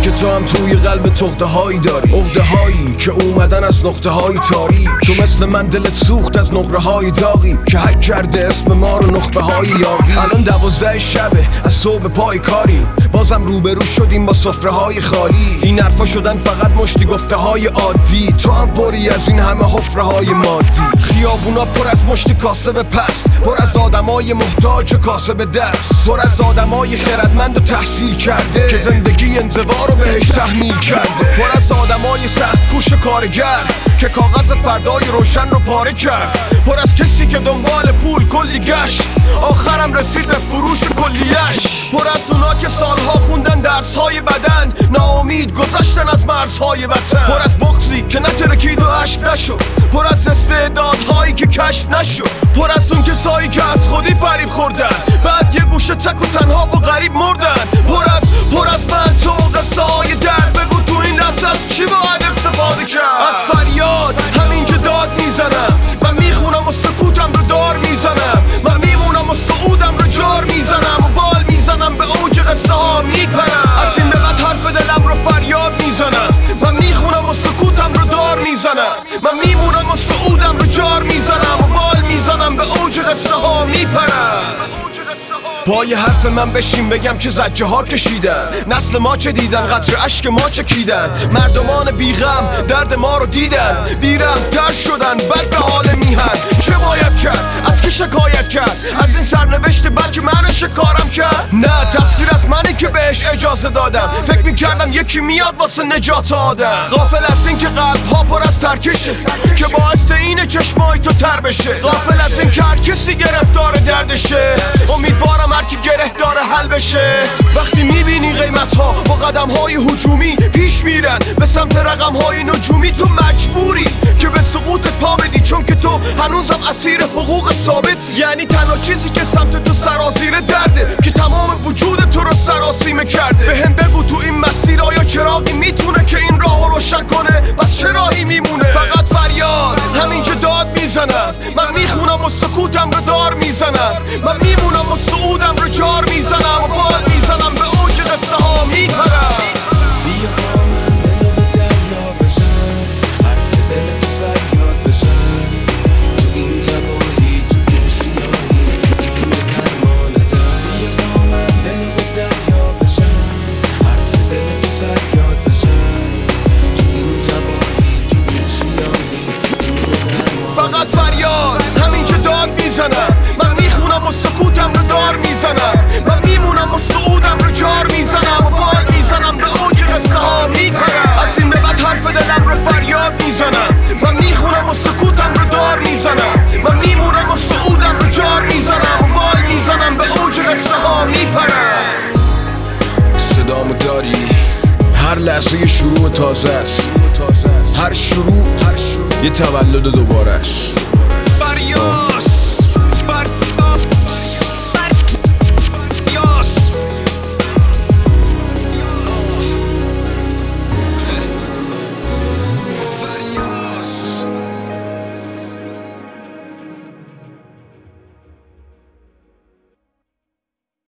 که تو هم توی قلب تخته هایی داری، عقده هایی که اومدن از نقطه های تاریک. تو مثل من دلت سوخت از نقره های داغی که حک کرده اسم ما رو نخبه های یاقی. الان 12 شبه از صبح پای کاری، بازم روبرو شدیم با سفره های خالی. این حرفا شدن فقط مشتی گفته های عادی، تو هم پری از این همه حفره های مادی. خیابونا پر از مشتی کاسب پست، پر از آدمای محتاج کاسب دست، پر از آدمای خردمند و تحصیل کرده که زندگی انزوا رو بهش تحمیل کرده، پر از آدمای سخت کوش کارگر که کاغذ فردای روشن رو پاره کرد، پر از کسی که دنبال پول کلی گشت آخرم رسید به فروش کلیش، پر از اونا که سالها خوندن درسهای بدن ناامید گذشتن از مرزهای وطن، پر از بغضی که نترکید و عشق نشد، پر از استعدادهایی که کشف نشد، پر از اون کسایی که از خودی فریب خوردن بعد یه گوشه تک و تنها و غریب مردن، پر از من تو قصه های درد. بگو تو این دست از چی باید استفاده کرد؟ از فریاد همینجا داد میزنم، من میخونم و سکوتم رو دار میزنم، من میمونم و صعودم رو جار میزنم و بال میزنم به اوج قصه ها میپرم. از این به بعد حرف دلم رو فریاد میزنم، من میخونم و سکوتم رو دار میزنم، من میمونم و صعودم رو جار میزنم و بال میزنم به اوج قصه ها میپرم. پای حرف من بشین بگم چه زجه ها کشیدن، نسل ما چه دیدن، قطره اشک ما چکیدن، مردمان بیغم درد ما رو دیدن، بیرم در شدن بد به حال میهن. چه باید کرد؟ از کی شکایت کرد؟ از این سرنوشت بلکه من شکارم کرد؟ نه، تقصیر از منه که بهش اجازه دادم، فکر میکردم یکی میاد واسه نجات آدم. غافل از این که قلب ها پر از ترکشه که باعث اینه چشمای تو تر بشه، غافل از این که هر کسی گرفتار دردشه، امیدوارم هر کی گره داره حل بشه. وقتی میبینی قیمت ها با قدم های هجومی پیش میرن به سمت رقم های نجومی، تو مجبوری که به سقوطت پا بدی چون که تو هنوزم اسیر حقوق ثابت. یعنی تنها چیزی که سمت تو سرازیر درده که تمام وجود تو رو سراسیمه کرده. بهم بگو تو این مسیر آیا چراغی میتونه که این راهو روشن کنه؟ پس چه راهی میمونه؟ فقط فریاد همینجا داد میزنم، من میخونم و سکوتم رو دار میزنم، من میمونم و صعودم رو جار میزنم و بال میزنم به اوج قصه ها میپرم. بیا با من دل به دریا بزن، حرف دلت فریاد بزن، تو این تباهی تو این سیاهی این به درمان دار. بیا با من دل به دریا بزن، حرف دلت فریاد بزن، تو این تباهی تو این سیاهی این به درمان. فقط فریاد همینجا داد میزنم، من میخونم و سکوتم رو دار میزنم، من میمونم و صعودم رو جار میزنم و بال میزنم به اوج قصه ها میپرم. از این به بعد حرف دلم رو فریاد میزنم، من میخونم و سکوتم رو دار میزنم، من میمونم و صعودم رو جار میزنم و بال میزنم به اوج قصه ها میپرم. صدامو داری؟ هر لحظه یه شروع تازه است، هر شروع یه تولد دوباره است. فریاد